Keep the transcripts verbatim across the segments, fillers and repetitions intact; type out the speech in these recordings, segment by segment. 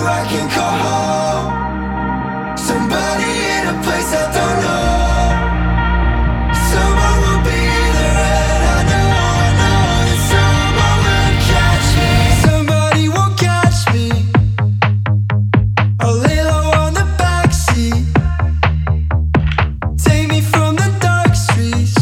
who I can call home. Somebody in a place I don't know. Someone will be there, and I know, I know that someone will catch me. Somebody will catch me. I'll lay low on the backseat. Take me from the dark streets.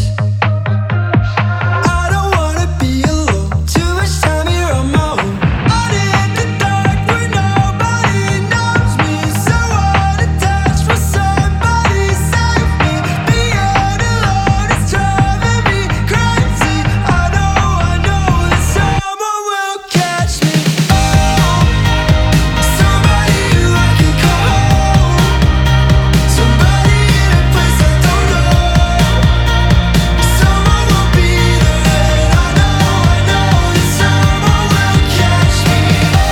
I don't wanna be alone. Too much time here on my own. Out in the dark where nobody knows me. So unattached, will somebody save me? Being alone is driving me crazy. I know, I know that someone will catch me. Oh, somebody who I can call home. Somebody in a place I don't know. Someone will be there, and I know, I know that someone will catch me.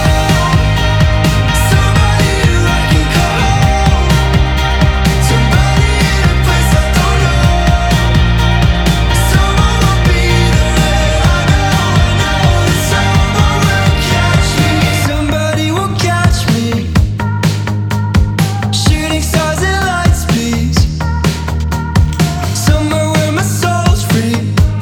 Oh, somebody who I can call home. Somebody in a place I don't know. Someone will be there, and I know, I know that someone will catch me. Somebody will catch me. Shooting stars and light speeds. Somewhere where my soul's free.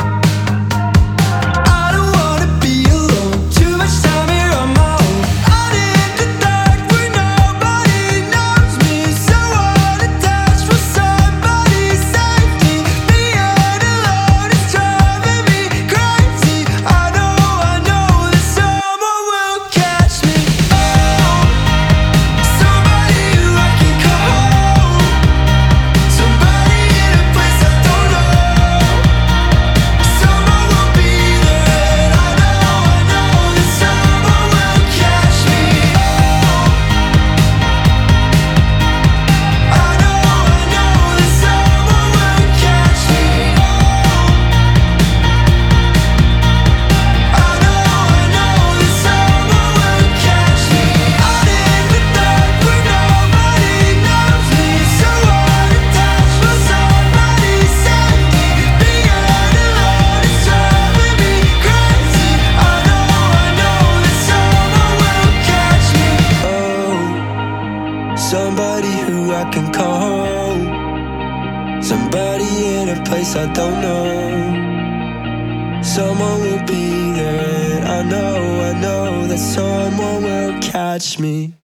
I don't wanna be alone. Too much time here on my own. Out in the dark where nobody knows me. So unattached, will somebody save me? Being alone is driving me crazy. I know, I know that someone will catch me. Oh, somebody who I can call home. Somebody in a place I don't know. Someone will be there, and I know, I know that someone will catch me. I know, I know that someone will catch me. I know, I know that someone will catch me. Out in the dark where nobody knows me. So unattached, will somebody save me? Being alone is driving me crazy. I know, I know that someone will catch me. Oh, somebody who I can call home. Somebody in a place I don't know. Someone will be there, and I know, I know that someone will catch me.